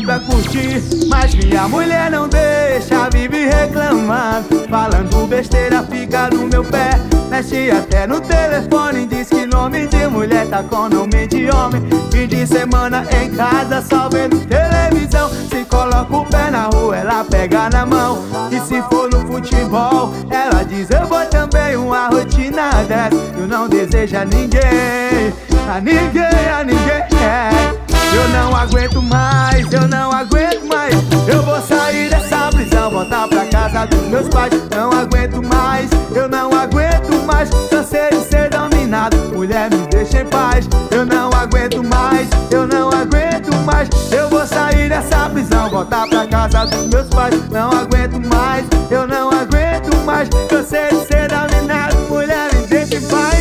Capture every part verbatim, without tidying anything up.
sair pra curtir, mas minha mulher não deixa, vive reclamando, falando besteira, fica no meu pé, mexe até no telefone, diz que nome de mulher tá com nome de homem. Fim de semana em casa só vendo televisão, se coloca o pé na rua ela pega na mão, e se for no futebol ela diz eu vou também. Uma rotina dessa eu não desejo a ninguém, a ninguém, a ninguém. Eu não aguento mais, eu não aguento mais, eu vou sair dessa prisão, voltar pra casa dos meus pais. Não aguento mais, eu não aguento mais, cansei de ser dominado, mulher me deixa em paz. Eu não aguento mais, eu não aguento mais, eu vou sair dessa prisão, voltar pra casa dos meus pais. Não aguento mais, eu não aguento mais, cansei de ser dominado, mulher me deixa em paz.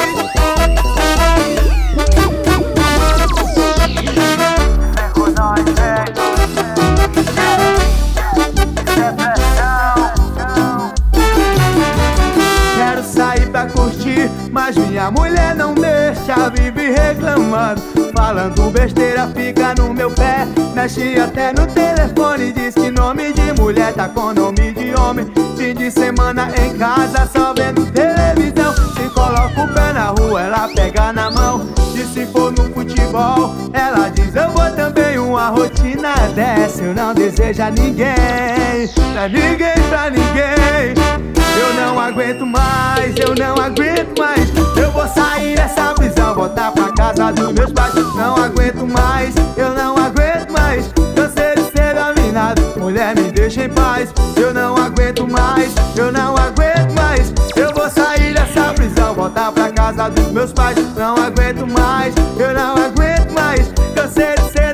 Quero sair pra curtir, mas minha mulher não deixa, vive reclamando, falando besteira, fica no meu pé, mexe até no telefone, diz que nome de mulher tá com nome de homem. Fim de semana em casa só vendo televisão, se coloca o pé na rua ela pega na mão, e se for no futebol ela diz eu vou também. Uma rotina dessa eu não desejo a ninguém, pra ninguém, pra ninguém. Eu não aguento mais, eu não aguento mais, eu vou sair dessa prisão, voltar pra casa dos meus pais. Não aguento mais, eu não aguento mais, cansei de ser dominado, mulher me deixa em paz. Eu não aguento mais, eu não aguento mais, eu vou sair dessa prisão, voltar pra casa dos meus pais. Não aguento mais, eu não aguento mais, cansei de ser